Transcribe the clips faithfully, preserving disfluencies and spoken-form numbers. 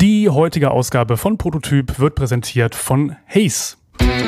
Die heutige Ausgabe von Prototyp wird präsentiert von Hays.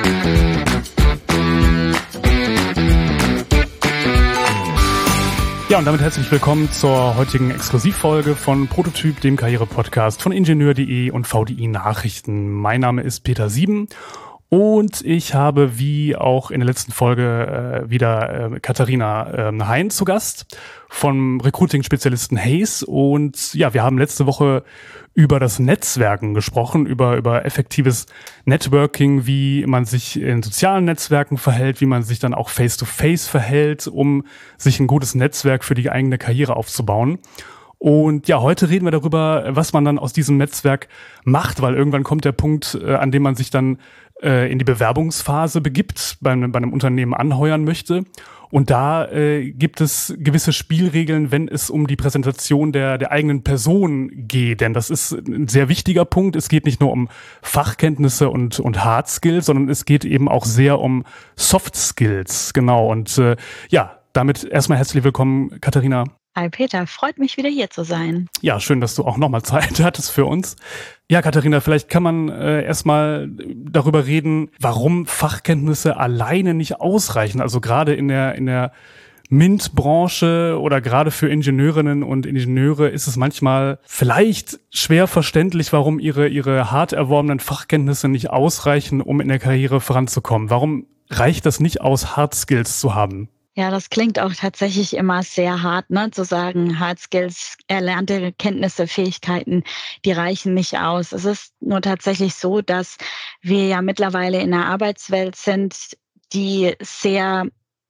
Ja, und damit herzlich willkommen zur heutigen Exklusivfolge von Prototyp, dem Karriere-Podcast von Ingenieur punkt de und V D I Nachrichten. Mein Name ist Peter Sieben und ich habe, wie auch in der letzten Folge, äh, wieder äh, Katharina äh, Hein zu Gast vom Recruiting-Spezialisten Hays. Und ja, wir haben letzte Woche über das Netzwerken gesprochen, über über effektives Networking, wie man sich in sozialen Netzwerken verhält, wie man sich dann auch face-to-face verhält, um sich ein gutes Netzwerk für die eigene Karriere aufzubauen. Und ja, heute reden wir darüber, was man dann aus diesem Netzwerk macht, weil irgendwann kommt der Punkt, äh, an dem man sich dann äh, in die Bewerbungsphase begibt, bei, bei einem Unternehmen anheuern möchte. Und da äh, gibt es gewisse Spielregeln, wenn es um die Präsentation der der eigenen Person geht. Denn das ist ein sehr wichtiger Punkt. Es geht nicht nur um Fachkenntnisse und und Hard Skills, sondern es geht eben auch sehr um Soft Skills. Genau. Und äh, ja, damit erstmal herzlich willkommen, Katharina. Hi Peter, freut mich wieder hier zu sein. Ja, schön, dass du auch nochmal Zeit hattest für uns. Ja, Katharina, vielleicht kann man äh, erstmal darüber reden, warum Fachkenntnisse alleine nicht ausreichen. Also gerade in der in der MINT-Branche oder gerade für Ingenieurinnen und Ingenieure ist es manchmal vielleicht schwer verständlich, warum ihre ihre hart erworbenen Fachkenntnisse nicht ausreichen, um in der Karriere voranzukommen. Warum reicht das nicht aus, Hard Skills zu haben? Ja, das klingt auch tatsächlich immer sehr hart, ne, zu sagen, Hard Skills, erlernte Kenntnisse, Fähigkeiten, die reichen nicht aus. Es ist nur tatsächlich so, dass wir ja mittlerweile in einer Arbeitswelt sind, die sehr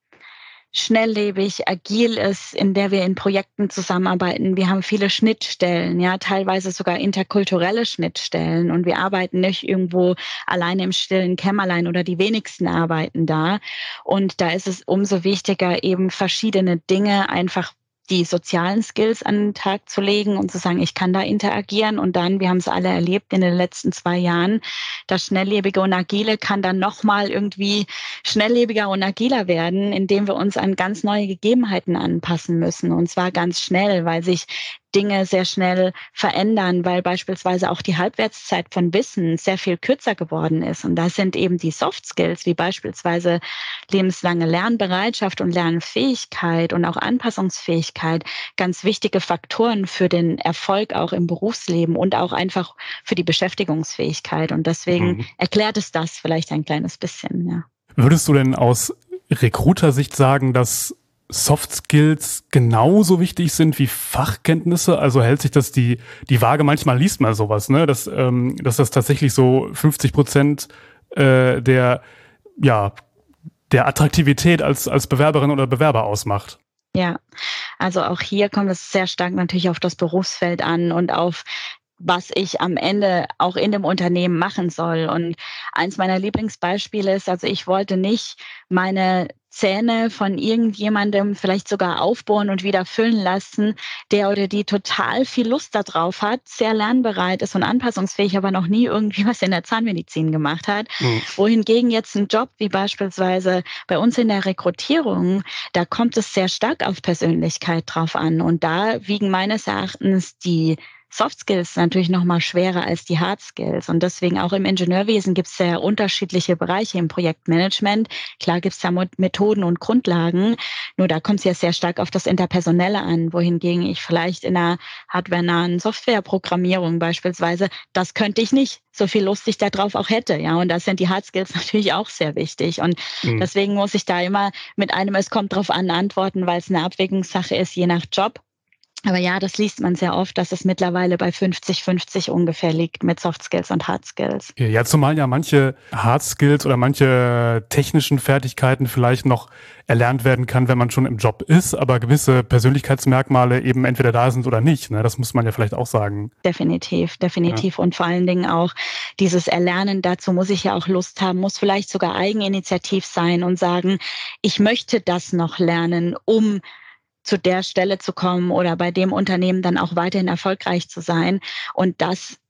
schnelllebig, agil ist, in der wir in Projekten zusammenarbeiten. Wir haben viele Schnittstellen, ja, teilweise sogar interkulturelle Schnittstellen, und wir arbeiten nicht irgendwo alleine im stillen Kämmerlein oder die wenigsten arbeiten da. Und da ist es umso wichtiger, eben verschiedene Dinge einfach die sozialen Skills an den Tag zu legen und zu sagen, ich kann da interagieren. Und dann, wir haben es alle erlebt in den letzten zwei Jahren, das Schnelllebige und Agile kann dann nochmal irgendwie schnelllebiger und agiler werden, indem wir uns an ganz neue Gegebenheiten anpassen müssen. Und zwar ganz schnell, weil sich Dinge sehr schnell verändern, weil beispielsweise auch die Halbwertszeit von Wissen sehr viel kürzer geworden ist. Und das sind eben die Soft Skills, wie beispielsweise lebenslange Lernbereitschaft und Lernfähigkeit und auch Anpassungsfähigkeit, ganz wichtige Faktoren für den Erfolg auch im Berufsleben und auch einfach für die Beschäftigungsfähigkeit. Und deswegen mhm. erklärt es das vielleicht ein kleines bisschen, ja. Würdest du denn aus Recruiter-Sicht sagen, dass Soft Skills genauso wichtig sind wie Fachkenntnisse? Also hält sich das die die Waage? Manchmal liest man sowas, ne, dass ähm, dass das tatsächlich so fünfzig Prozent äh, der ja der Attraktivität als als Bewerberin oder Bewerber ausmacht. Ja, also auch hier kommt es sehr stark natürlich auf das Berufsfeld an und auf was ich am Ende auch in dem Unternehmen machen soll. Und eins meiner Lieblingsbeispiele ist, also ich wollte nicht meine Zähne von irgendjemandem vielleicht sogar aufbohren und wieder füllen lassen, der oder die total viel Lust darauf hat, sehr lernbereit ist und anpassungsfähig, aber noch nie irgendwie was in der Zahnmedizin gemacht hat. Mhm. Wohingegen jetzt ein Job wie beispielsweise bei uns in der Rekrutierung, da kommt es sehr stark auf Persönlichkeit drauf an. Und da wiegen meines Erachtens die Soft Skills natürlich noch mal schwerer als die Hard Skills. Und deswegen auch im Ingenieurwesen gibt es sehr unterschiedliche Bereiche im Projektmanagement. Klar gibt es da Methoden und Grundlagen, nur da kommt es ja sehr stark auf das Interpersonelle an, wohingegen ich vielleicht in einer hardwarenahen Softwareprogrammierung beispielsweise, das könnte ich nicht, so viel Lust ich darauf auch hätte. Ja, und da sind die Hard Skills natürlich auch sehr wichtig. Und mhm. deswegen muss ich da immer mit einem Es kommt drauf an antworten, weil es eine Abwägungssache ist, je nach Job. Aber ja, das liest man sehr oft, dass es mittlerweile bei fünfzig fünfzig ungefähr liegt mit Soft Skills und Hard Skills. Ja, zumal ja manche Hard Skills oder manche technischen Fertigkeiten vielleicht noch erlernt werden kann, wenn man schon im Job ist, aber gewisse Persönlichkeitsmerkmale eben entweder da sind oder nicht. Ne? Das muss man ja vielleicht auch sagen. Definitiv, definitiv. Ja. Und vor allen Dingen auch dieses Erlernen, dazu muss ich ja auch Lust haben, muss vielleicht sogar eigeninitiativ sein und sagen, ich möchte das noch lernen, um zu der Stelle zu kommen oder bei dem Unternehmen dann auch weiterhin erfolgreich zu sein. Und das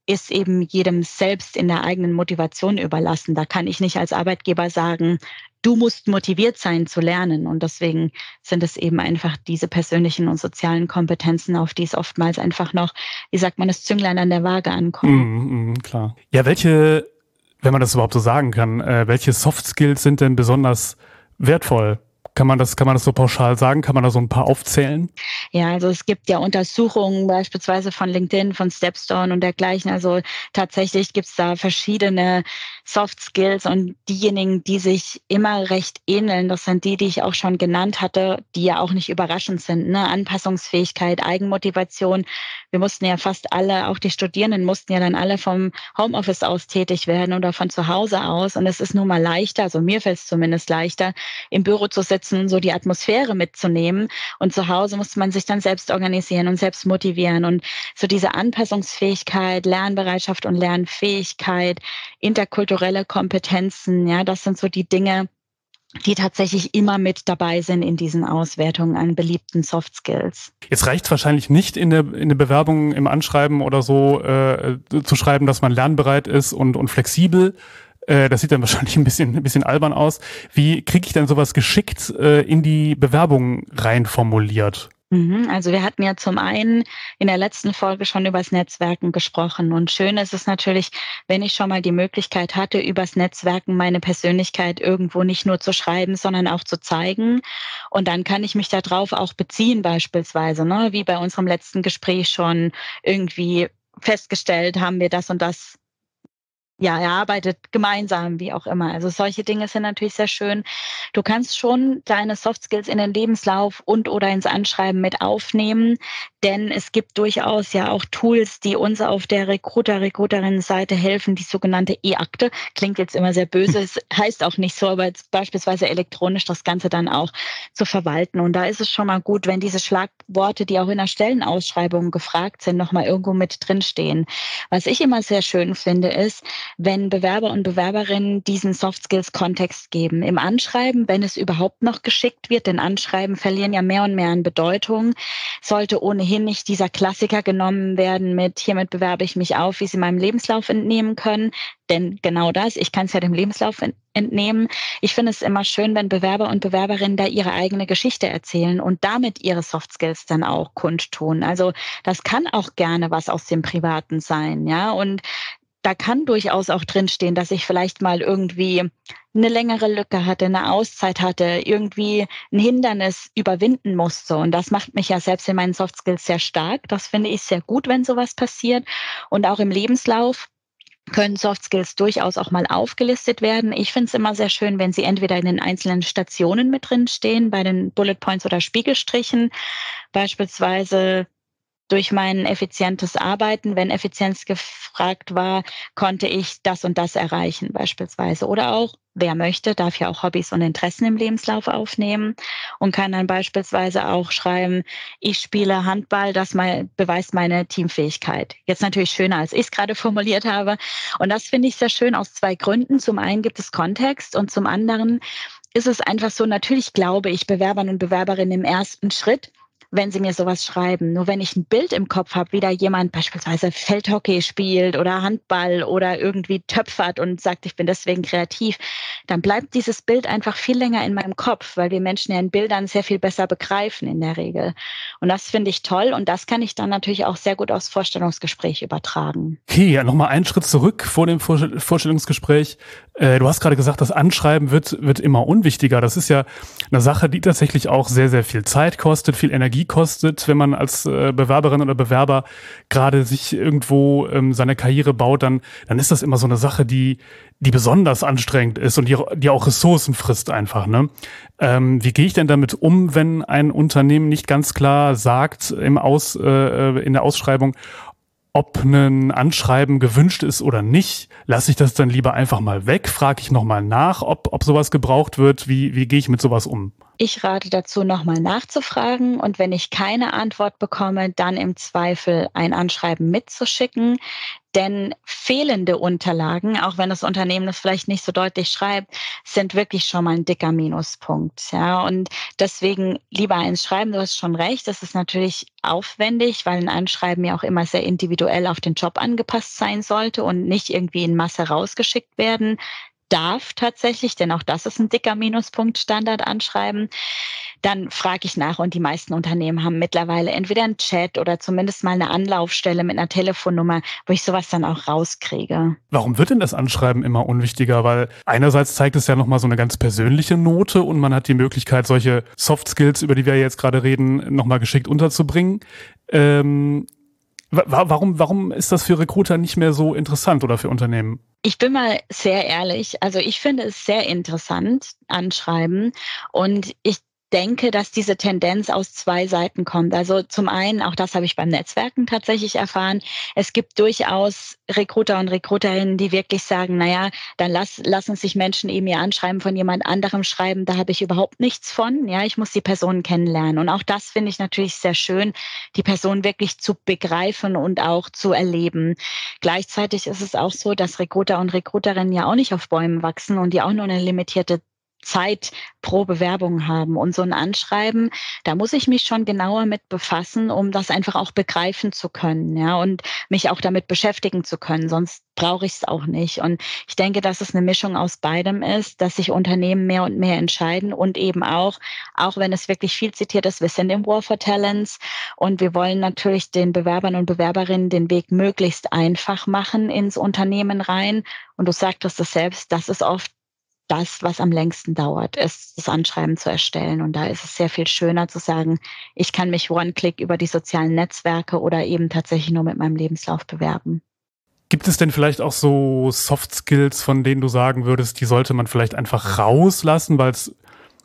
ist eben jedem selbst in der eigenen Motivation überlassen. Da kann ich nicht als Arbeitgeber sagen, du musst motiviert sein zu lernen. Und deswegen sind es eben einfach diese persönlichen und sozialen Kompetenzen, auf die es oftmals einfach noch, wie sagt man, das Zünglein an der Waage ankommt. Mm, mm, klar. Ja, welche, wenn man das überhaupt so sagen kann, äh, welche Soft Skills sind denn besonders wertvoll? Kann man das, kann man das so pauschal sagen? Kann man da so ein paar aufzählen? Ja, also es gibt ja Untersuchungen beispielsweise von LinkedIn, von Stepstone und dergleichen. Also tatsächlich gibt es da verschiedene Soft Skills und diejenigen, die sich immer recht ähneln, das sind die, die ich auch schon genannt hatte, die ja auch nicht überraschend sind. Ne? Anpassungsfähigkeit, Eigenmotivation. Wir mussten ja fast alle, auch die Studierenden mussten ja dann alle vom Homeoffice aus tätig werden oder von zu Hause aus. Und es ist nun mal leichter, also mir fällt es zumindest leichter, im Büro zu sitzen, so die Atmosphäre mitzunehmen. Und zu Hause muss man sich dann selbst organisieren und selbst motivieren. Und so diese Anpassungsfähigkeit, Lernbereitschaft und Lernfähigkeit, interkulturelle Kompetenzen, ja, das sind so die Dinge, die tatsächlich immer mit dabei sind in diesen Auswertungen an beliebten Soft Skills. Jetzt reicht es wahrscheinlich nicht in der, in der Bewerbung, im Anschreiben oder so äh, zu schreiben, dass man lernbereit ist und, und flexibel. Das sieht dann wahrscheinlich ein bisschen, ein bisschen albern aus. Wie kriege ich denn sowas geschickt äh, in die Bewerbung rein formuliert? Also wir hatten ja zum einen in der letzten Folge schon übers Netzwerken gesprochen. Und schön ist es natürlich, wenn ich schon mal die Möglichkeit hatte, übers Netzwerken meine Persönlichkeit irgendwo nicht nur zu schreiben, sondern auch zu zeigen. Und dann kann ich mich darauf auch beziehen beispielsweise, ne? Wie bei unserem letzten Gespräch schon irgendwie festgestellt, haben wir das und das ja, erarbeitet, gemeinsam, wie auch immer. Also solche Dinge sind natürlich sehr schön. Du kannst schon deine Soft Skills in den Lebenslauf und oder ins Anschreiben mit aufnehmen, denn es gibt durchaus ja auch Tools, die uns auf der Recruiter, Recruiterinnen-Seite helfen, die sogenannte E-Akte. Klingt jetzt immer sehr böse, es heißt auch nicht so, aber jetzt beispielsweise elektronisch das Ganze dann auch zu verwalten. Und da ist es schon mal gut, wenn diese Schlagworte, die auch in der Stellenausschreibung gefragt sind, nochmal irgendwo mit drinstehen. Was ich immer sehr schön finde, ist, wenn Bewerber und Bewerberinnen diesen Soft Skills Kontext geben. Im Anschreiben, wenn es überhaupt noch geschickt wird, denn Anschreiben verlieren ja mehr und mehr an Bedeutung, sollte ohnehin nicht dieser Klassiker genommen werden mit hiermit bewerbe ich mich auf, wie Sie meinem Lebenslauf entnehmen können. Denn genau das, ich kann es ja dem Lebenslauf entnehmen. Ich finde es immer schön, wenn Bewerber und Bewerberinnen da ihre eigene Geschichte erzählen und damit ihre Soft Skills dann auch kundtun. Also das kann auch gerne was aus dem Privaten sein, ja, und da kann durchaus auch drinstehen, dass ich vielleicht mal irgendwie eine längere Lücke hatte, eine Auszeit hatte, irgendwie ein Hindernis überwinden musste. Und das macht mich ja selbst in meinen Soft Skills sehr stark. Das finde ich sehr gut, wenn sowas passiert. Und auch im Lebenslauf können Soft Skills durchaus auch mal aufgelistet werden. Ich finde es immer sehr schön, wenn sie entweder in den einzelnen Stationen mit drin stehen, bei den Bullet Points oder Spiegelstrichen, beispielsweise durch mein effizientes Arbeiten, wenn Effizienz gefragt war, konnte ich das und das erreichen beispielsweise. Oder auch, wer möchte, darf ja auch Hobbys und Interessen im Lebenslauf aufnehmen und kann dann beispielsweise auch schreiben, ich spiele Handball, das mal beweist meine Teamfähigkeit. Jetzt natürlich schöner, als ich es gerade formuliert habe. Und das finde ich sehr schön aus zwei Gründen. Zum einen gibt es Kontext und zum anderen ist es einfach so, natürlich glaube ich Bewerbern und Bewerberinnen im ersten Schritt, wenn sie mir sowas schreiben. Nur wenn ich ein Bild im Kopf habe, wie da jemand beispielsweise Feldhockey spielt oder Handball oder irgendwie töpfert und sagt, ich bin deswegen kreativ, dann bleibt dieses Bild einfach viel länger in meinem Kopf, weil wir Menschen ja in Bildern sehr viel besser begreifen in der Regel. Und das finde ich toll und das kann ich dann natürlich auch sehr gut aufs Vorstellungsgespräch übertragen. Okay, ja, nochmal einen Schritt zurück vor dem Vorstellungsgespräch. Äh, du hast gerade gesagt, das Anschreiben wird, wird immer unwichtiger. Das ist ja eine Sache, die tatsächlich auch sehr, sehr viel Zeit kostet, viel Energie kostet. Wenn man als äh, Bewerberin oder Bewerber gerade sich irgendwo ähm, seine Karriere baut, dann, dann ist das immer so eine Sache, die, die besonders anstrengend ist und die, die auch Ressourcen frisst einfach, ne? Ähm, wie gehe ich denn damit um, wenn ein Unternehmen nicht ganz klar sagt im Aus, äh, in der Ausschreibung, ob ein Anschreiben gewünscht ist oder nicht? Lasse ich das dann lieber einfach mal weg? Frage ich nochmal nach, ob, ob sowas gebraucht wird? Wie, wie gehe ich mit sowas um? Ich rate dazu, nochmal nachzufragen und wenn ich keine Antwort bekomme, dann im Zweifel ein Anschreiben mitzuschicken. Denn fehlende Unterlagen, auch wenn das Unternehmen das vielleicht nicht so deutlich schreibt, sind wirklich schon mal ein dicker Minuspunkt. Ja, und deswegen lieber eins schreiben. Du hast schon recht. Das ist natürlich aufwendig, weil ein Anschreiben ja auch immer sehr individuell auf den Job angepasst sein sollte und nicht irgendwie in Masse rausgeschickt werden darf tatsächlich, denn auch das ist ein dicker Minuspunkt, Standardanschreiben. Dann frage ich nach und die meisten Unternehmen haben mittlerweile entweder einen Chat oder zumindest mal eine Anlaufstelle mit einer Telefonnummer, wo ich sowas dann auch rauskriege. Warum wird denn das Anschreiben immer unwichtiger? Weil einerseits zeigt es ja nochmal so eine ganz persönliche Note und man hat die Möglichkeit, solche Soft Skills, über die wir jetzt gerade reden, nochmal geschickt unterzubringen. Ähm, warum, warum ist das für Recruiter nicht mehr so interessant oder für Unternehmen? Ich bin mal sehr ehrlich, also ich finde es sehr interessant, Anschreiben, und ich denke, dass diese Tendenz aus zwei Seiten kommt. Also zum einen, auch das habe ich beim Netzwerken tatsächlich erfahren, es gibt durchaus Recruiter und Recruiterinnen, die wirklich sagen, naja, dann lass, lassen sich Menschen eben ihr Anschreiben von jemand anderem schreiben, da habe ich überhaupt nichts von. Ja, ich muss die Person kennenlernen. Und auch das finde ich natürlich sehr schön, die Person wirklich zu begreifen und auch zu erleben. Gleichzeitig ist es auch so, dass Recruiter und Recruiterinnen ja auch nicht auf Bäumen wachsen und die auch nur eine limitierte Zeit pro Bewerbung haben. Und so ein Anschreiben, da muss ich mich schon genauer mit befassen, um das einfach auch begreifen zu können, ja, und mich auch damit beschäftigen zu können. Sonst brauche ich es auch nicht. Und ich denke, dass es eine Mischung aus beidem ist, dass sich Unternehmen mehr und mehr entscheiden und eben auch, auch wenn es wirklich viel zitiert ist, wir sind im War for Talents und wir wollen natürlich den Bewerbern und Bewerberinnen den Weg möglichst einfach machen ins Unternehmen rein. Und du sagtest es selbst, das ist oft das, was am längsten dauert, ist das Anschreiben zu erstellen. Und da ist es sehr viel schöner zu sagen, ich kann mich One-Click über die sozialen Netzwerke oder eben tatsächlich nur mit meinem Lebenslauf bewerben. Gibt es denn vielleicht auch so Soft Skills, von denen du sagen würdest, die sollte man vielleicht einfach rauslassen, weil es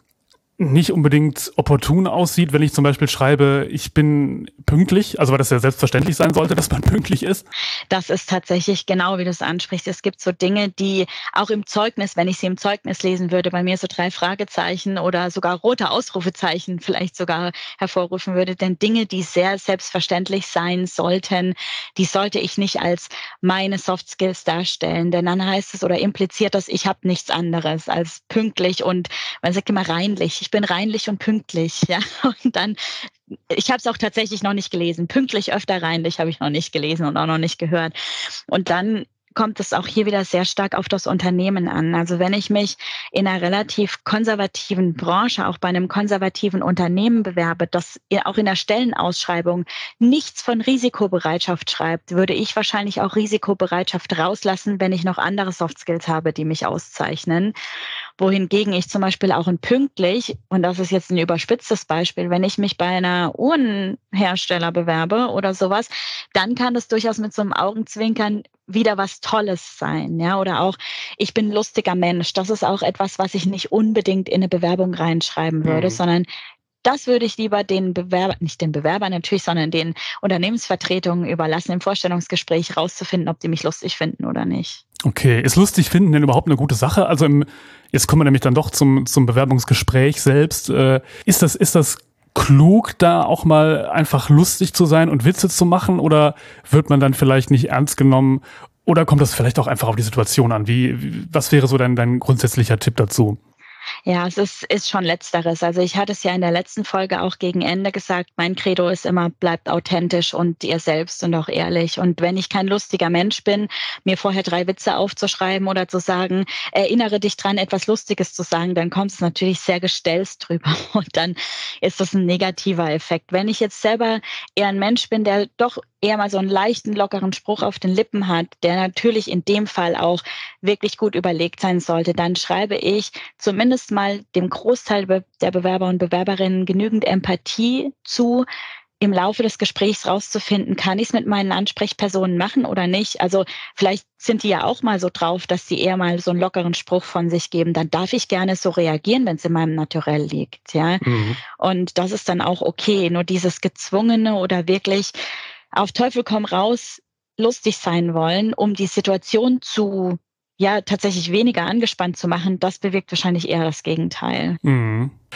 nicht unbedingt opportun aussieht, wenn ich zum Beispiel schreibe, ich bin pünktlich, also weil das ja selbstverständlich sein sollte, dass man pünktlich ist? Das ist tatsächlich genau, wie du es ansprichst. Es gibt so Dinge, die auch im Zeugnis, wenn ich sie im Zeugnis lesen würde, bei mir so drei Fragezeichen oder sogar rote Ausrufezeichen vielleicht sogar hervorrufen würde. Denn Dinge, die sehr selbstverständlich sein sollten, die sollte ich nicht als meine Soft Skills darstellen. Denn dann heißt es oder impliziert das, ich habe nichts anderes als pünktlich und man sagt immer reinlich. Ich bin reinlich und pünktlich, ja. Und dann, ich habe es auch tatsächlich noch nicht gelesen. Pünktlich, öfter, reinlich habe ich noch nicht gelesen und auch noch nicht gehört. Und dann kommt es auch hier wieder sehr stark auf das Unternehmen an. Also wenn ich mich in einer relativ konservativen Branche, auch bei einem konservativen Unternehmen bewerbe, das auch in der Stellenausschreibung nichts von Risikobereitschaft schreibt, würde ich wahrscheinlich auch Risikobereitschaft rauslassen, wenn ich noch andere Soft Skills habe, die mich auszeichnen. Wohingegen ich zum Beispiel auch in pünktlich, und das ist jetzt ein überspitztes Beispiel, wenn ich mich bei einer Uhrenhersteller bewerbe oder sowas, dann kann das durchaus mit so einem Augenzwinkern wieder was Tolles sein, ja, oder auch, ich bin ein lustiger Mensch. Das ist auch etwas, was ich nicht unbedingt in eine Bewerbung reinschreiben würde, mhm. sondern das würde ich lieber den Bewerber, nicht den Bewerbern natürlich, sondern den Unternehmensvertretungen überlassen, im Vorstellungsgespräch rauszufinden, ob die mich lustig finden oder nicht. Okay, ist lustig finden denn überhaupt eine gute Sache? Also im, jetzt kommen wir nämlich dann doch zum, zum Bewerbungsgespräch selbst. Äh, ist das, ist das klug, da auch mal einfach lustig zu sein und Witze zu machen, oder wird man dann vielleicht nicht ernst genommen, oder kommt das vielleicht auch einfach auf die Situation an? Wie, wie was wäre so dein, dein grundsätzlicher Tipp dazu? Ja, es ist, ist schon Letzteres. Also ich hatte es ja in der letzten Folge auch gegen Ende gesagt, mein Credo ist immer, bleibt authentisch und ihr selbst und auch ehrlich. Und wenn ich kein lustiger Mensch bin, mir vorher drei Witze aufzuschreiben oder zu sagen, erinnere dich dran, etwas Lustiges zu sagen, dann kommt es natürlich sehr gestelzt drüber und dann ist das ein negativer Effekt. Wenn ich jetzt selber eher ein Mensch bin, der doch eher mal so einen leichten, lockeren Spruch auf den Lippen hat, der natürlich in dem Fall auch wirklich gut überlegt sein sollte, dann schreibe ich zumindest mal dem Großteil der Bewerber und Bewerberinnen genügend Empathie zu, im Laufe des Gesprächs rauszufinden, kann ich es mit meinen Ansprechpersonen machen oder nicht. Also vielleicht sind die ja auch mal so drauf, dass sie eher mal so einen lockeren Spruch von sich geben. Dann darf ich gerne so reagieren, wenn es in meinem Naturell liegt. Ja, mhm. Und das ist dann auch okay. Nur dieses Gezwungene oder wirklich auf Teufel komm raus lustig sein wollen, um die Situation zu ja tatsächlich weniger angespannt zu machen, das bewirkt wahrscheinlich eher das Gegenteil. Mhm.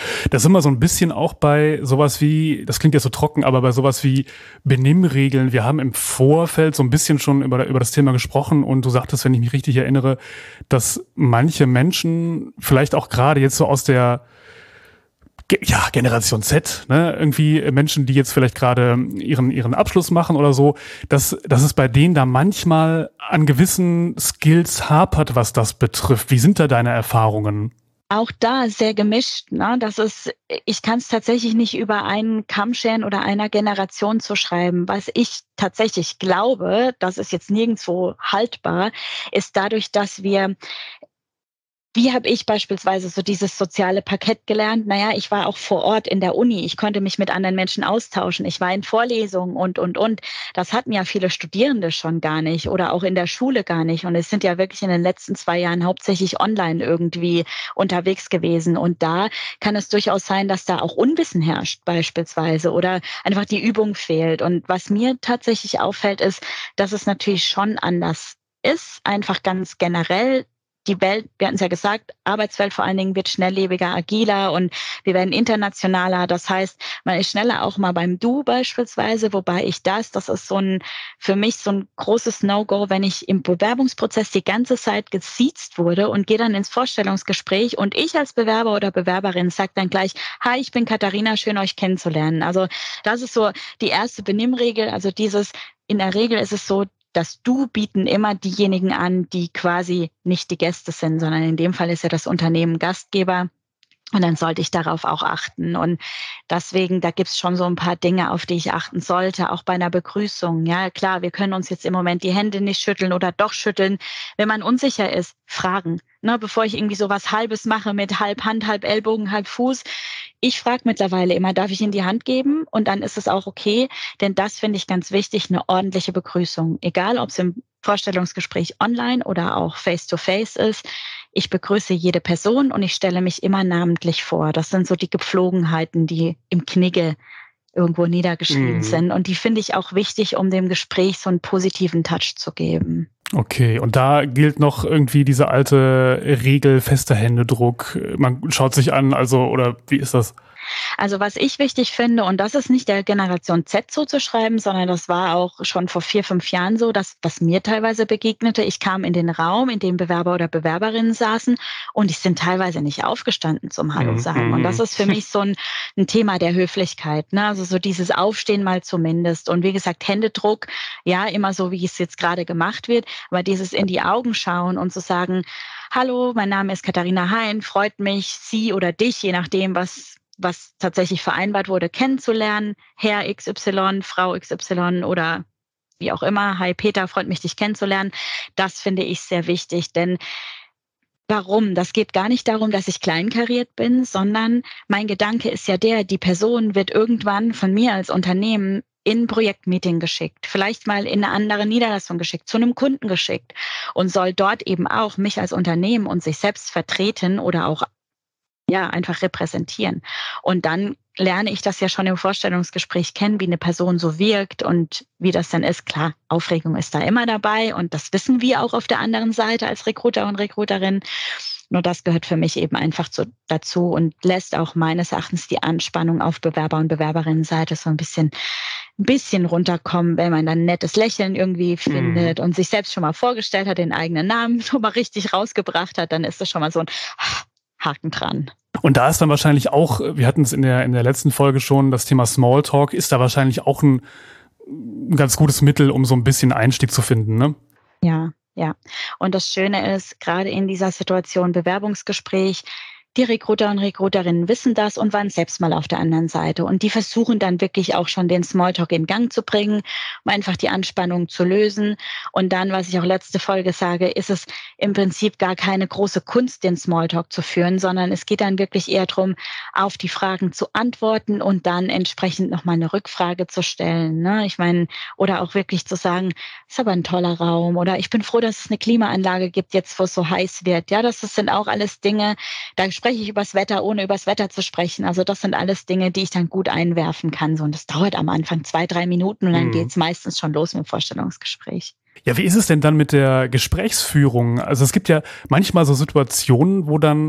Das ist immer so ein bisschen auch bei sowas wie, das klingt jetzt so trocken, aber bei sowas wie Benimmregeln. Wir haben im Vorfeld so ein bisschen schon über, über das Thema gesprochen und du sagtest, wenn ich mich richtig erinnere, dass manche Menschen vielleicht auch gerade jetzt so aus der ja, Generation Z, ne, irgendwie Menschen, die jetzt vielleicht gerade ihren ihren Abschluss machen oder so, dass dass es bei denen da manchmal an gewissen Skills hapert, was das betrifft. Wie sind da deine Erfahrungen? Auch da sehr gemischt, ne? Das ist, ich kann es tatsächlich nicht über einen Kamm scheren oder einer Generation zu schreiben. Was ich tatsächlich glaube, das ist jetzt nirgendwo haltbar, ist dadurch, dass wir Wie habe ich beispielsweise so dieses soziale Parkett gelernt? Naja, ich war auch vor Ort in der Uni. Ich konnte mich mit anderen Menschen austauschen. Ich war in Vorlesungen und, und, und. Das hatten ja viele Studierende schon gar nicht oder auch in der Schule gar nicht. Und es sind ja wirklich in den letzten zwei Jahren hauptsächlich online irgendwie unterwegs gewesen. Und da kann es durchaus sein, dass da auch Unwissen herrscht beispielsweise oder einfach die Übung fehlt. Und was mir tatsächlich auffällt, ist, dass es natürlich schon anders ist, einfach ganz generell. Die Welt, wir hatten es ja gesagt, Arbeitswelt vor allen Dingen wird schnelllebiger, agiler und wir werden internationaler. Das heißt, man ist schneller auch mal beim Du beispielsweise, wobei ich das, das ist so ein, für mich so ein großes No-Go, wenn ich im Bewerbungsprozess die ganze Zeit gesiezt wurde und gehe dann ins Vorstellungsgespräch und ich als Bewerber oder Bewerberin sage dann gleich, hi, ich bin Katharina, schön euch kennenzulernen. Also das ist so die erste Benimmregel, also dieses, in der Regel ist es so, das Du bieten immer diejenigen an, die quasi nicht die Gäste sind, sondern in dem Fall ist ja das Unternehmen Gastgeber. Und dann sollte ich darauf auch achten. Und deswegen, da gibt's schon so ein paar Dinge, auf die ich achten sollte, auch bei einer Begrüßung. Ja, klar, wir können uns jetzt im Moment die Hände nicht schütteln oder doch schütteln. Wenn man unsicher ist, fragen. Ne, bevor ich irgendwie so was Halbes mache mit halb Hand, halb Ellbogen, halb Fuß. Ich frage mittlerweile immer, darf ich Ihnen die Hand geben? Und dann ist es auch okay, denn das finde ich ganz wichtig, eine ordentliche Begrüßung. Egal, ob es im Vorstellungsgespräch online oder auch face-to-face ist. Ich begrüße jede Person und ich stelle mich immer namentlich vor. Das sind so die Gepflogenheiten, die im Knigge irgendwo niedergeschrieben mhm. sind. Und die finde ich auch wichtig, um dem Gespräch so einen positiven Touch zu geben. Okay, und da gilt noch irgendwie diese alte Regel, fester Händedruck. Man schaut sich an, also, oder wie ist das? Also was ich wichtig finde, und das ist nicht der Generation Z zuzuschreiben, sondern das war auch schon vor vier, fünf Jahren so, dass was mir teilweise begegnete, ich kam in den Raum, in dem Bewerber oder Bewerberinnen saßen und die sind teilweise nicht aufgestanden zum Hallo sagen. Und das ist für mich so ein, ein Thema der Höflichkeit, ne? Also so dieses Aufstehen mal zumindest. Und wie gesagt, Händedruck, ja, immer so, wie es jetzt gerade gemacht wird, aber dieses in die Augen schauen und zu sagen, hallo, mein Name ist Katharina Hein, freut mich, Sie oder dich, je nachdem, was was tatsächlich vereinbart wurde, kennenzulernen. Herr X Y, Frau X Y oder wie auch immer. Hi Peter, freut mich, dich kennenzulernen. Das finde ich sehr wichtig, denn warum? Das geht gar nicht darum, dass ich kleinkariert bin, sondern mein Gedanke ist ja der, die Person wird irgendwann von mir als Unternehmen in ein Projektmeeting geschickt, vielleicht mal in eine andere Niederlassung geschickt, zu einem Kunden geschickt und soll dort eben auch mich als Unternehmen und sich selbst vertreten oder auch ja, einfach repräsentieren. Und dann lerne ich das ja schon im Vorstellungsgespräch kennen, wie eine Person so wirkt und wie das dann ist. Klar, Aufregung ist da immer dabei und das wissen wir auch auf der anderen Seite als Recruiter und Recruiterin. Nur das gehört für mich eben einfach zu, dazu und lässt auch meines Erachtens die Anspannung auf Bewerber- und Bewerberinnenseite so ein bisschen, ein bisschen runterkommen, wenn man dann ein nettes Lächeln irgendwie findet mm. und sich selbst schon mal vorgestellt hat, den eigenen Namen schon mal richtig rausgebracht hat, dann ist das schon mal so ein Haken dran. Und da ist dann wahrscheinlich auch, wir hatten es in der, in der letzten Folge schon, das Thema Smalltalk ist da wahrscheinlich auch ein, ein ganz gutes Mittel, um so ein bisschen Einstieg zu finden, ne? Ja, ja. Und das Schöne ist, gerade in dieser Situation Bewerbungsgespräch, die Recruiter und Recruiterinnen wissen das und waren selbst mal auf der anderen Seite. Und die versuchen dann wirklich auch schon den Smalltalk in Gang zu bringen, um einfach die Anspannung zu lösen. Und dann, was ich auch letzte Folge sage, ist es im Prinzip gar keine große Kunst, den Smalltalk zu führen, sondern es geht dann wirklich eher darum, auf die Fragen zu antworten und dann entsprechend nochmal eine Rückfrage zu stellen. Ne? Ich meine, oder auch wirklich zu sagen, ist aber ein toller Raum oder ich bin froh, dass es eine Klimaanlage gibt, jetzt wo es so heiß wird. Ja, das sind auch alles Dinge, da spreche ich übers Wetter, ohne übers Wetter zu sprechen. Also das sind alles Dinge, die ich dann gut einwerfen kann. So, und das dauert am Anfang zwei, drei Minuten und dann mhm. geht's meistens schon los mit dem Vorstellungsgespräch. Ja, wie ist es denn dann mit der Gesprächsführung? Also es gibt ja manchmal so Situationen, wo dann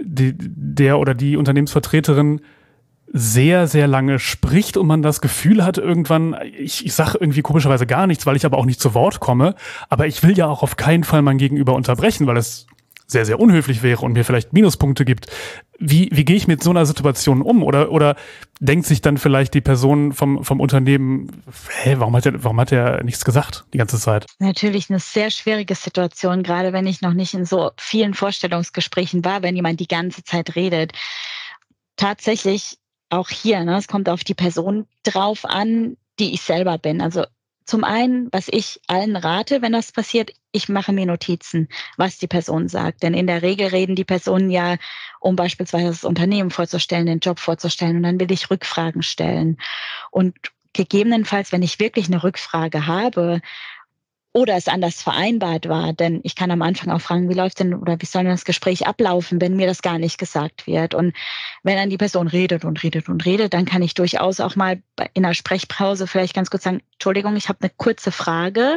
die, der oder die Unternehmensvertreterin sehr, sehr lange spricht und man das Gefühl hat irgendwann, ich, ich sage irgendwie komischerweise gar nichts, weil ich aber auch nicht zu Wort komme, aber ich will ja auch auf keinen Fall mein Gegenüber unterbrechen, weil es sehr, sehr unhöflich wäre und mir vielleicht Minuspunkte gibt. Wie, wie gehe ich mit so einer Situation um? Oder, oder denkt sich dann vielleicht die Person vom, vom Unternehmen, hä, warum hat er, warum hat er nichts gesagt die ganze Zeit? Natürlich eine sehr schwierige Situation, gerade wenn ich noch nicht in so vielen Vorstellungsgesprächen war, wenn jemand die ganze Zeit redet. Tatsächlich auch hier, ne, es kommt auf die Person drauf an, die ich selber bin. Also zum einen, was ich allen rate, wenn das passiert, ich mache mir Notizen, was die Person sagt. Denn in der Regel reden die Personen ja, um beispielsweise das Unternehmen vorzustellen, den Job vorzustellen. Und dann will ich Rückfragen stellen. Und gegebenenfalls, wenn ich wirklich eine Rückfrage habe, oder es anders vereinbart war, denn ich kann am Anfang auch fragen, wie läuft denn oder wie soll denn das Gespräch ablaufen, wenn mir das gar nicht gesagt wird. Und wenn dann die Person redet und redet und redet, dann kann ich durchaus auch mal in einer Sprechpause vielleicht ganz kurz sagen, Entschuldigung, ich habe eine kurze Frage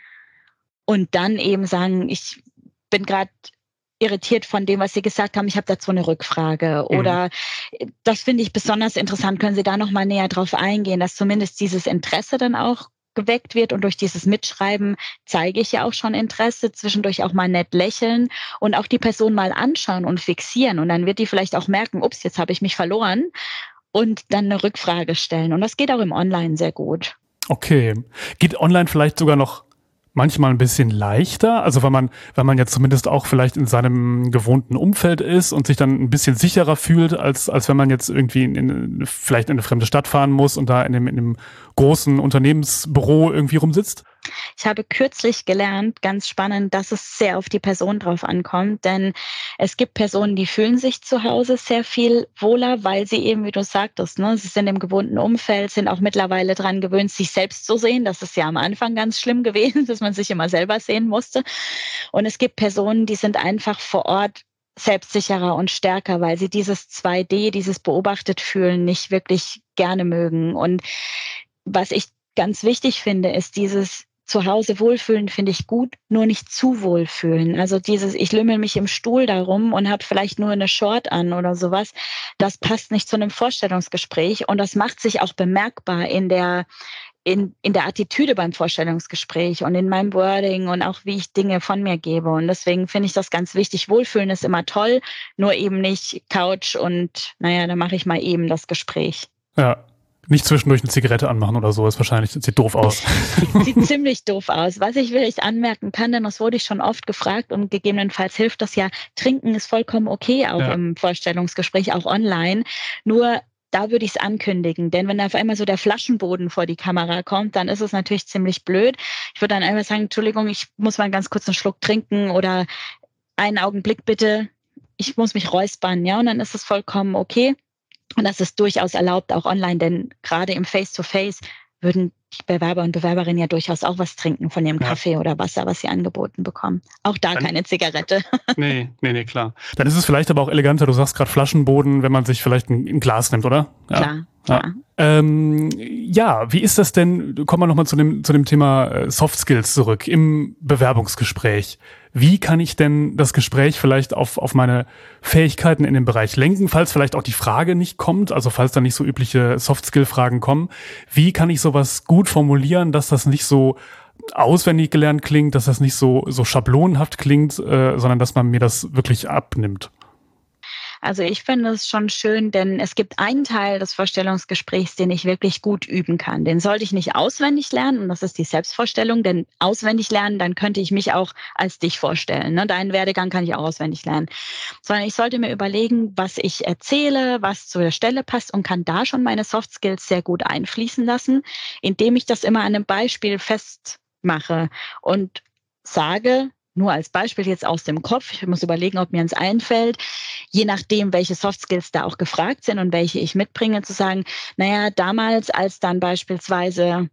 und dann eben sagen, ich bin gerade irritiert von dem, was Sie gesagt haben, ich habe dazu eine Rückfrage. Mhm. Oder das finde ich besonders interessant, können Sie da noch mal näher drauf eingehen, dass zumindest dieses Interesse dann auch geweckt wird und durch dieses Mitschreiben zeige ich ja auch schon Interesse, zwischendurch auch mal nett lächeln und auch die Person mal anschauen und fixieren und dann wird die vielleicht auch merken, ups, jetzt habe ich mich verloren und dann eine Rückfrage stellen und das geht auch im Online sehr gut. Okay, geht online vielleicht sogar noch manchmal ein bisschen leichter, also weil man, weil man ja zumindest auch vielleicht in seinem gewohnten Umfeld ist und sich dann ein bisschen sicherer fühlt, als, als wenn man jetzt irgendwie in, in, vielleicht in eine fremde Stadt fahren muss und da in einem, in einem großen Unternehmensbüro irgendwie rumsitzt? Ich habe kürzlich gelernt, ganz spannend, dass es sehr auf die Person drauf ankommt, denn es gibt Personen, die fühlen sich zu Hause sehr viel wohler, weil sie eben, wie du sagtest, ne, sie sind im gewohnten Umfeld, sind auch mittlerweile dran gewöhnt, sich selbst zu sehen. Das ist ja am Anfang ganz schlimm gewesen, dass man sich immer selber sehen musste. Und es gibt Personen, die sind einfach vor Ort selbstsicherer und stärker, weil sie dieses zwei D, dieses beobachtet fühlen, nicht wirklich gerne mögen. Und was ich ganz wichtig finde, ist dieses zu Hause wohlfühlen finde ich gut, nur nicht zu wohlfühlen. Also dieses, ich lümmel mich im Stuhl darum und habe vielleicht nur eine Short an oder sowas, das passt nicht zu einem Vorstellungsgespräch und das macht sich auch bemerkbar in der in in der Attitüde beim Vorstellungsgespräch und in meinem Wording und auch wie ich Dinge von mir gebe. Und deswegen finde ich das ganz wichtig. Wohlfühlen ist immer toll, nur eben nicht Couch und naja, dann mache ich mal eben das Gespräch. Ja. Nicht zwischendurch eine Zigarette anmachen oder so, ist wahrscheinlich, das sieht doof aus. Sieht ziemlich doof aus. Was ich wirklich anmerken kann, denn das wurde ich schon oft gefragt und gegebenenfalls hilft das ja, trinken ist vollkommen okay, auch ja. Im Vorstellungsgespräch, auch online. Nur da würde ich es ankündigen, denn wenn auf einmal so der Flaschenboden vor die Kamera kommt, dann ist es natürlich ziemlich blöd. Ich würde dann einfach sagen, Entschuldigung, ich muss mal ganz kurz einen Schluck trinken oder einen Augenblick bitte, ich muss mich räuspern, ja, und dann ist es vollkommen okay. Und das ist durchaus erlaubt, auch online, denn gerade im Face-to-Face würden die Bewerber und Bewerberinnen ja durchaus auch was trinken von ihrem ja. Kaffee oder Wasser, was sie angeboten bekommen. Auch da Dann, keine Zigarette. Nee, nee, nee, klar. Dann ist es vielleicht aber auch eleganter, du sagst gerade Flaschenboden, wenn man sich vielleicht ein, ein Glas nimmt, oder? Ja. Klar, klar. Ja. Ähm, ja, wie ist das denn, kommen wir nochmal zu dem, zu dem Thema Soft Skills zurück, im Bewerbungsgespräch. Wie kann ich denn das Gespräch vielleicht auf, auf meine Fähigkeiten in dem Bereich lenken, falls vielleicht auch die Frage nicht kommt, also falls da nicht so übliche Soft-Skill-Fragen kommen? Wie kann ich sowas gut formulieren, dass das nicht so auswendig gelernt klingt, dass das nicht so, so schablonenhaft klingt, äh, sondern dass man mir das wirklich abnimmt? Also ich finde es schon schön, denn es gibt einen Teil des Vorstellungsgesprächs, den ich wirklich gut üben kann. Den sollte ich nicht auswendig lernen und das ist die Selbstvorstellung, denn auswendig lernen, dann könnte ich mich auch als dich vorstellen. Ne? Deinen Werdegang kann ich auch auswendig lernen. Sondern ich sollte mir überlegen, was ich erzähle, was zu der Stelle passt und kann da schon meine Soft Skills sehr gut einfließen lassen, indem ich das immer an einem Beispiel festmache und sage, nur als Beispiel jetzt aus dem Kopf, ich muss überlegen, ob mir eins einfällt, je nachdem, welche Soft Skills da auch gefragt sind und welche ich mitbringe, zu sagen, naja, damals, als dann beispielsweise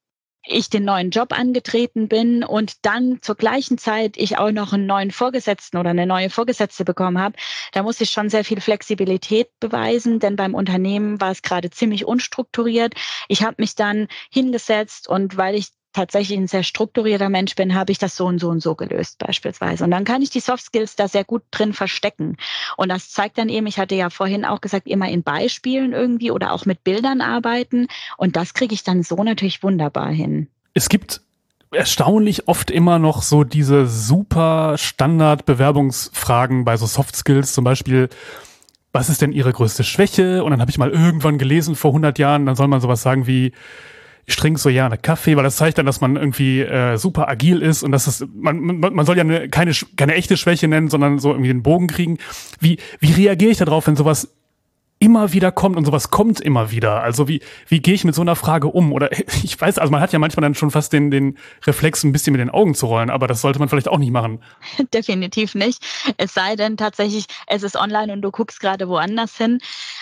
ich den neuen Job angetreten bin und dann zur gleichen Zeit ich auch noch einen neuen Vorgesetzten oder eine neue Vorgesetzte bekommen habe, da musste ich schon sehr viel Flexibilität beweisen, denn beim Unternehmen war es gerade ziemlich unstrukturiert. Ich habe mich dann hingesetzt und weil ich tatsächlich ein sehr strukturierter Mensch bin, habe ich das so und so und so gelöst beispielsweise. Und dann kann ich die Soft Skills da sehr gut drin verstecken. Und das zeigt dann eben, ich hatte ja vorhin auch gesagt, immer in Beispielen irgendwie oder auch mit Bildern arbeiten. Und das kriege ich dann so natürlich wunderbar hin. Es gibt erstaunlich oft immer noch so diese super Standard-Bewerbungsfragen bei so Soft Skills, zum Beispiel, was ist denn Ihre größte Schwäche? Und dann habe ich mal irgendwann gelesen vor hundert Jahren, dann soll man sowas sagen wie, ich trinke so gerne Kaffee, weil das zeigt dann, dass man irgendwie äh, super agil ist und dass das, man, man, man soll ja eine, keine, keine echte Schwäche nennen, sondern so irgendwie den Bogen kriegen. Wie, wie reagiere ich darauf, wenn sowas immer wieder kommt und sowas kommt immer wieder? Also wie, wie gehe ich mit so einer Frage um? Oder ich weiß, also man hat ja manchmal dann schon fast den, den Reflex, ein bisschen mit den Augen zu rollen, aber das sollte man vielleicht auch nicht machen. Definitiv nicht. Es sei denn tatsächlich, es ist online und du guckst gerade woanders hin.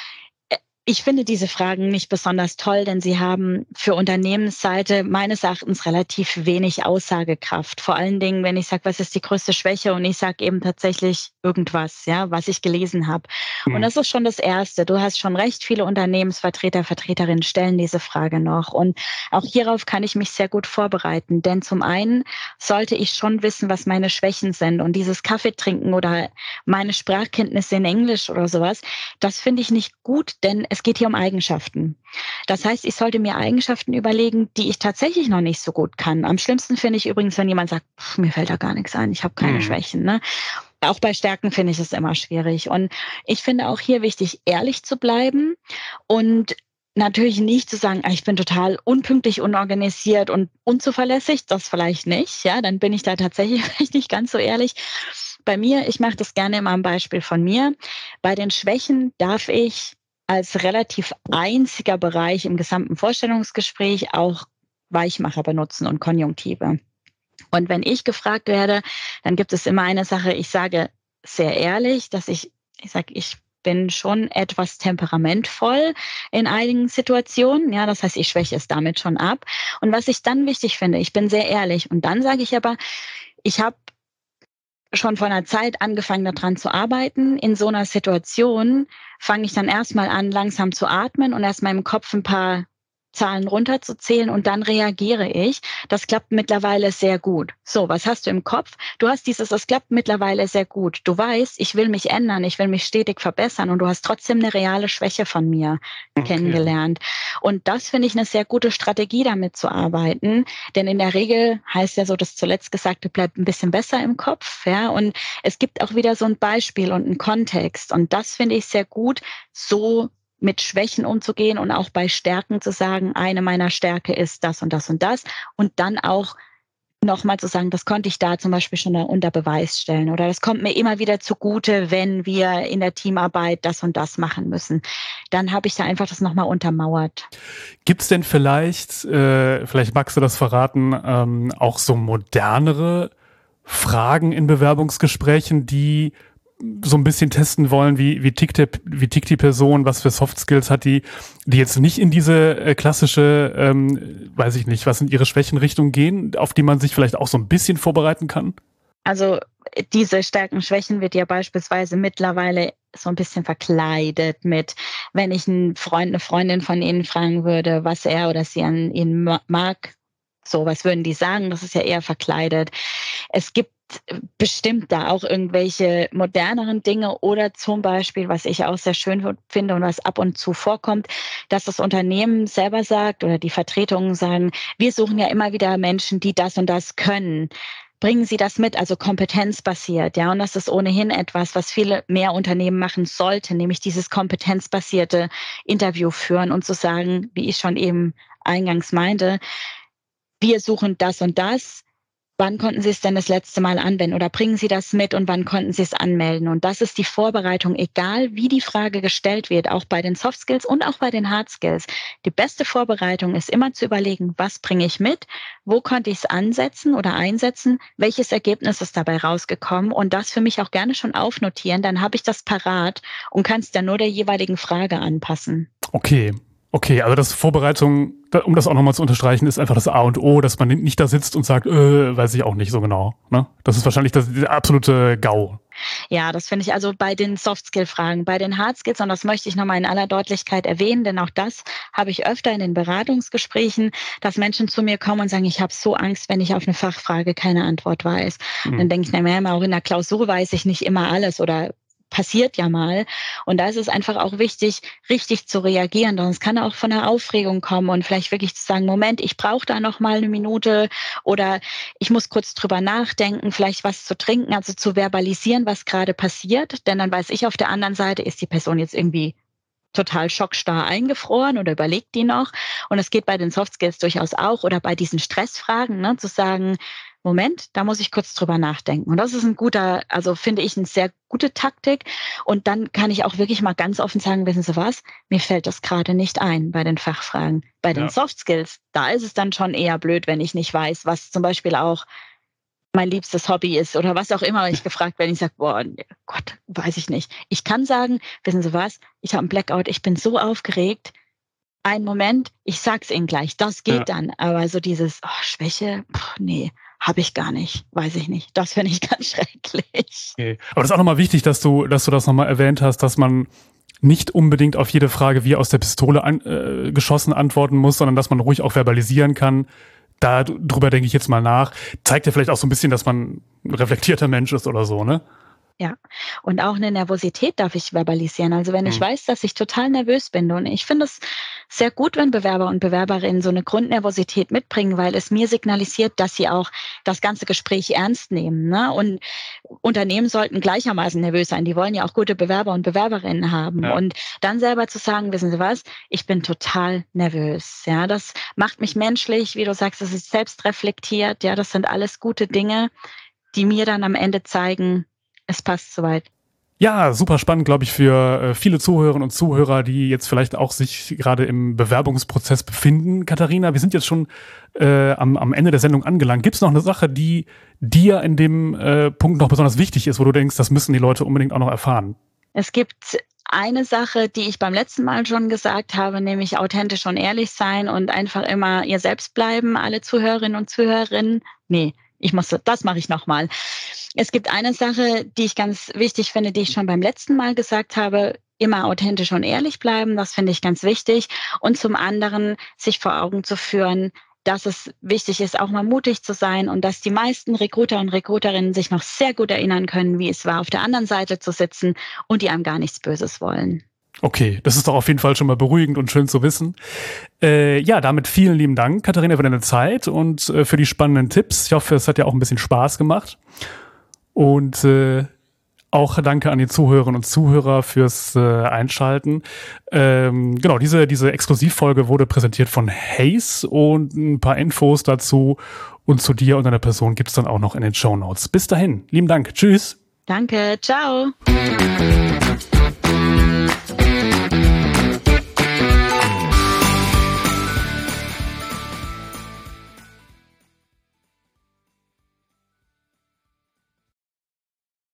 Ich finde diese Fragen nicht besonders toll, denn sie haben für Unternehmensseite meines Erachtens relativ wenig Aussagekraft. Vor allen Dingen, wenn ich sage, was ist die größte Schwäche und ich sage eben tatsächlich irgendwas, ja, was ich gelesen habe. Mhm. Und das ist schon das Erste. Du hast schon recht, viele Unternehmensvertreter, Vertreterinnen stellen diese Frage noch. Und auch hierauf kann ich mich sehr gut vorbereiten. Denn zum einen sollte ich schon wissen, was meine Schwächen sind. Und dieses Kaffee trinken oder meine Sprachkenntnisse in Englisch oder sowas, das finde ich nicht gut, denn es geht hier um Eigenschaften. Das heißt, ich sollte mir Eigenschaften überlegen, die ich tatsächlich noch nicht so gut kann. Am schlimmsten finde ich übrigens, wenn jemand sagt, pff, mir fällt da gar nichts ein, ich habe keine mhm. Schwächen. Ne? Auch bei Stärken finde ich es immer schwierig. Und ich finde auch hier wichtig, ehrlich zu bleiben und natürlich nicht zu sagen, ich bin total unpünktlich, unorganisiert und unzuverlässig. Das vielleicht nicht. Ja, dann bin ich da tatsächlich vielleicht nicht ganz so ehrlich. Bei mir, ich mache das gerne immer am Beispiel von mir. Bei den Schwächen darf ich als relativ einziger Bereich im gesamten Vorstellungsgespräch auch Weichmacher benutzen und Konjunktive. Und wenn ich gefragt werde, dann gibt es immer eine Sache, ich sage sehr ehrlich, dass ich, ich sage, ich bin schon etwas temperamentvoll in einigen Situationen. Ja, das heißt, ich schwäche es damit schon ab. Und was ich dann wichtig finde, ich bin sehr ehrlich. Und dann sage ich aber, ich habe schon vor einer Zeit angefangen, daran zu arbeiten. In so einer Situation fange ich dann erstmal an, langsam zu atmen und erstmal im Kopf ein paar Zahlen runterzuzählen und dann reagiere ich. Das klappt mittlerweile sehr gut. So, was hast du im Kopf? Du hast dieses, das klappt mittlerweile sehr gut. Du weißt, ich will mich ändern, ich will mich stetig verbessern und du hast trotzdem eine reale Schwäche von mir okay. kennengelernt. Und das finde ich eine sehr gute Strategie, damit zu arbeiten. Denn in der Regel heißt ja so, das zuletzt Gesagte bleibt ein bisschen besser im Kopf. Ja? Und es gibt auch wieder so ein Beispiel und einen Kontext. Und das finde ich sehr gut, so mit Schwächen umzugehen und auch bei Stärken zu sagen, eine meiner Stärke ist das und das und das. Und dann auch nochmal zu sagen, das konnte ich da zum Beispiel schon unter Beweis stellen. Oder das kommt mir immer wieder zugute, wenn wir in der Teamarbeit das und das machen müssen. Dann habe ich da einfach das nochmal untermauert. Gibt es denn vielleicht, äh, vielleicht magst du das verraten, ähm, auch so modernere Fragen in Bewerbungsgesprächen, die so ein bisschen testen wollen, wie, wie tickt der, wie tickt die Person, was für Soft Skills hat die, die jetzt nicht in diese äh, klassische, ähm, weiß ich nicht, was in ihre Schwächenrichtung gehen, auf die man sich vielleicht auch so ein bisschen vorbereiten kann? Also diese Stärken, Schwächen wird ja beispielsweise mittlerweile so ein bisschen verkleidet mit, wenn ich einen Freund, eine Freundin von Ihnen fragen würde, was er oder sie an Ihnen mag, so, was würden die sagen? Das ist ja eher verkleidet. Es gibt bestimmt da auch irgendwelche moderneren Dinge oder zum Beispiel, was ich auch sehr schön finde und was ab und zu vorkommt, dass das Unternehmen selber sagt oder die Vertretungen sagen, wir suchen ja immer wieder Menschen, die das und das können. Bringen Sie das mit, also kompetenzbasiert, ja, und das ist ohnehin etwas, was viele mehr Unternehmen machen sollten, nämlich dieses kompetenzbasierte Interview führen und zu sagen, wie ich schon eben eingangs meinte, wir suchen das und das. Wann konnten Sie es denn das letzte Mal anwenden oder bringen Sie das mit und wann konnten Sie es anmelden? Und das ist die Vorbereitung, egal wie die Frage gestellt wird, auch bei den Soft Skills und auch bei den Hard Skills. Die beste Vorbereitung ist immer zu überlegen, was bringe ich mit, wo konnte ich es ansetzen oder einsetzen, welches Ergebnis ist dabei rausgekommen und das für mich auch gerne schon aufnotieren, dann habe ich das parat und kann es dann nur der jeweiligen Frage anpassen. Okay. Okay, also das Vorbereitung, um das auch nochmal zu unterstreichen, ist einfach das A und O, dass man nicht da sitzt und sagt, äh, weiß ich auch nicht so genau. Ne? Das ist wahrscheinlich das, der absolute GAU. Ja, das finde ich also bei den Soft-Skill-Fragen. Bei den Hard-Skills, und das möchte ich nochmal in aller Deutlichkeit erwähnen, denn auch das habe ich öfter in den Beratungsgesprächen, dass Menschen zu mir kommen und sagen, ich habe so Angst, wenn ich auf eine Fachfrage keine Antwort weiß. Mhm. Dann denke ich, na ja, auch in der Klausur weiß ich nicht immer alles oder passiert ja mal. Und da ist es einfach auch wichtig, richtig zu reagieren. Sonst kann auch von der Aufregung kommen und vielleicht wirklich zu sagen, Moment, ich brauche da noch mal eine Minute oder ich muss kurz drüber nachdenken, vielleicht was zu trinken, also zu verbalisieren, was gerade passiert. Denn dann weiß ich auf der anderen Seite, ist die Person jetzt irgendwie total schockstarr eingefroren oder überlegt die noch. Und es geht bei den Soft Skills durchaus auch oder bei diesen Stressfragen, ne, zu sagen, Moment, da muss ich kurz drüber nachdenken. Und das ist ein guter, also finde ich, eine sehr gute Taktik. Und dann kann ich auch wirklich mal ganz offen sagen, wissen Sie was, mir fällt das gerade nicht ein bei den Fachfragen. Bei den ja. Soft Skills, da ist es dann schon eher blöd, wenn ich nicht weiß, was zum Beispiel auch mein liebstes Hobby ist oder was auch immer ich gefragt werde. Ich sage, boah, Gott, weiß ich nicht. Ich kann sagen, wissen Sie was, ich habe einen Blackout, ich bin so aufgeregt. Einen Moment, ich sag's Ihnen gleich, das geht ja. dann. Aber so dieses oh, Schwäche, pff, nee, habe ich gar nicht, weiß ich nicht. Das finde ich ganz schrecklich. Okay. Aber das ist auch nochmal wichtig, dass du, dass du das nochmal erwähnt hast, dass man nicht unbedingt auf jede Frage wie aus der Pistole an, äh, geschossen antworten muss, sondern dass man ruhig auch verbalisieren kann. Darüber denke ich jetzt mal nach. Zeigt ja vielleicht auch so ein bisschen, dass man ein reflektierter Mensch ist oder so, ne? Ja, und auch eine Nervosität darf ich verbalisieren. Also wenn ich mhm. weiß, dass ich total nervös bin, und ich finde es sehr gut, wenn Bewerber und Bewerberinnen so eine Grundnervosität mitbringen, weil es mir signalisiert, dass sie auch das ganze Gespräch ernst nehmen. Ne? Und Unternehmen sollten gleichermaßen nervös sein. Die wollen ja auch gute Bewerber und Bewerberinnen haben. Ja. Und dann selber zu sagen, wissen Sie was, ich bin total nervös. Ja, das macht mich menschlich, wie du sagst, das ist selbstreflektiert. Ja, das sind alles gute Dinge, die mir dann am Ende zeigen, es passt soweit. Ja, super spannend, glaube ich, für äh, viele Zuhörerinnen und Zuhörer, die jetzt vielleicht auch sich gerade im Bewerbungsprozess befinden. Katharina, wir sind jetzt schon äh, am, am Ende der Sendung angelangt. Gibt es noch eine Sache, die dir in dem äh, Punkt noch besonders wichtig ist, wo du denkst, das müssen die Leute unbedingt auch noch erfahren? Es gibt eine Sache, die ich beim letzten Mal schon gesagt habe, nämlich authentisch und ehrlich sein und einfach immer ihr selbst bleiben, alle Zuhörerinnen und Zuhörerinnen. Nee, ich muss, das mache ich nochmal. Es gibt eine Sache, die ich ganz wichtig finde, die ich schon beim letzten Mal gesagt habe, immer authentisch und ehrlich bleiben, das finde ich ganz wichtig. Und zum anderen sich vor Augen zu führen, dass es wichtig ist, auch mal mutig zu sein und dass die meisten Recruiter und Recruiterinnen sich noch sehr gut erinnern können, wie es war, auf der anderen Seite zu sitzen und die einem gar nichts Böses wollen. Okay, das ist doch auf jeden Fall schon mal beruhigend und schön zu wissen. Äh, ja, damit vielen lieben Dank, Katharina, für deine Zeit und äh, für die spannenden Tipps. Ich hoffe, es hat ja auch ein bisschen Spaß gemacht. Und äh, auch danke an die Zuhörerinnen und Zuhörer fürs äh, Einschalten. Ähm, genau, diese, diese Exklusivfolge wurde präsentiert von Hays und ein paar Infos dazu und zu dir und deiner Person gibt's dann auch noch in den Shownotes. Bis dahin, lieben Dank. Tschüss. Danke, ciao.